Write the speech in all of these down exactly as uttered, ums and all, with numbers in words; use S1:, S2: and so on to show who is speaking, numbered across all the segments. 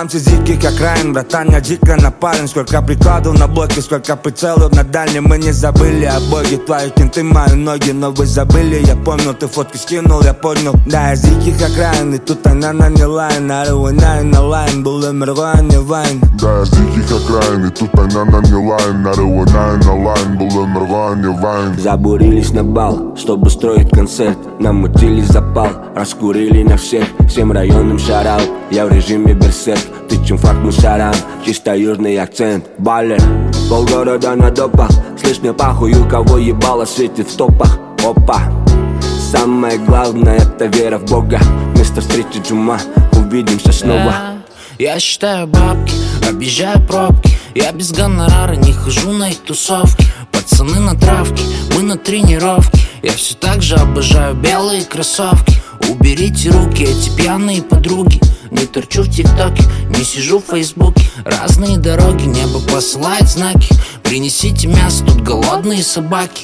S1: Мамцы дикий как Райан, братан, я дико напален. Сколько прикладов на блоке, сколько прицелов на дальнем. Мы не забыли о боге, твои кенты, мои ноги. Но вы забыли, я помнил, ты фотки скинул, я понял. Да, я дикий как Райан, и тут она наняла. Нарывай на лайн, был умерла, а не вайн.
S2: Да, я дикий как Райан, и тут она наняла. Нарывай на лайн, был умерла, а не вайн.
S3: Забурились на бал, чтобы строить концерт. Намутили запал, раскурили на всех. Всем районам шараут, я в режиме берсерк. Тычем факт мусорам, чисто южный акцент. Баллер, полгорода на допах. Слышь, мне похуй, у кого ебало светит в топах. Опа, самое главное это вера в Бога. Место встречи джума, увидимся снова.
S4: Я считаю бабки, объезжаю пробки. Я без гонорара не хожу на их тусовки. Пацаны на травке, мы на тренировке. Я все так же обожаю белые кроссовки. Уберите руки, эти пьяные подруги. Не торчу в тиктоке, не сижу в фейсбуке. Разные дороги, небо посылает знаки. Принесите мясо, тут голодные собаки.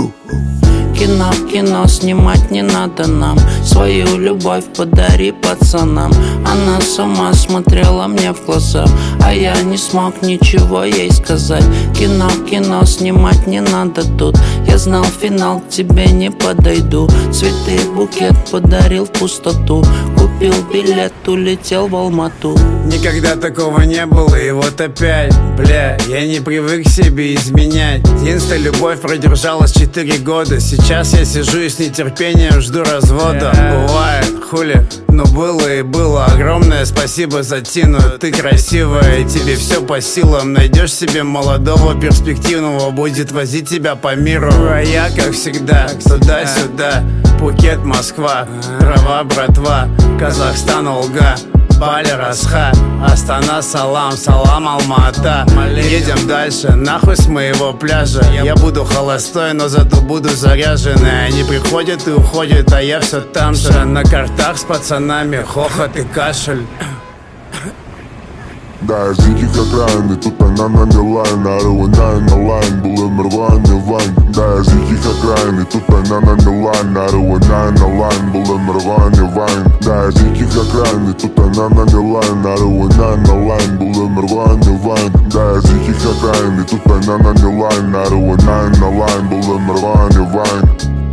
S4: Кино, кино снимать не надо нам. Свою любовь подари пацанам. Она с ума смотрела мне в глаза, а я не смог ничего ей сказать. Кино, кино снимать не надо тут. Я знал финал, к тебе не подойду. Цветы, букет подарил в пустоту. Купил билет, улетел в Алмату.
S5: Никогда такого не было, и вот опять, бля, я не привык себе изменять. Единственная любовь продержалась четыре года. Сейчас я сижу и с нетерпением жду развода. Бывает, хули, но было и было. Огромное спасибо за Тину, ты красивая, и тебе все по силам. Найдешь себе молодого, перспективного, будет возить тебя по миру. А я, как всегда, туда-сюда. Пхукет, Москва, трава, братва, Казахстан, Олга, Бали, Расха, Астана, салам, салам, Алма-Ата. Едем дальше, нахуй с моего пляжа. Я буду холостой, но зато буду заряженный. Они приходят и уходят, а я все там же. На картах с пацанами, хохот и кашель.
S2: Да, я дикий как Райан, и тут она наняла. Нарывай на лайн, был умерла, а не вайн. Да, я дикий как Райан, и тут она наняла. Нарывай на лайн, был умерла, а не вайн. Да, я дикий как Райан, и тут она наняла. Нарывай на лайн, был умерла, а не вайн. Да, я дикий как Райан, и тут она наняла. Нарывай на лайн, был умерла, а не вайн.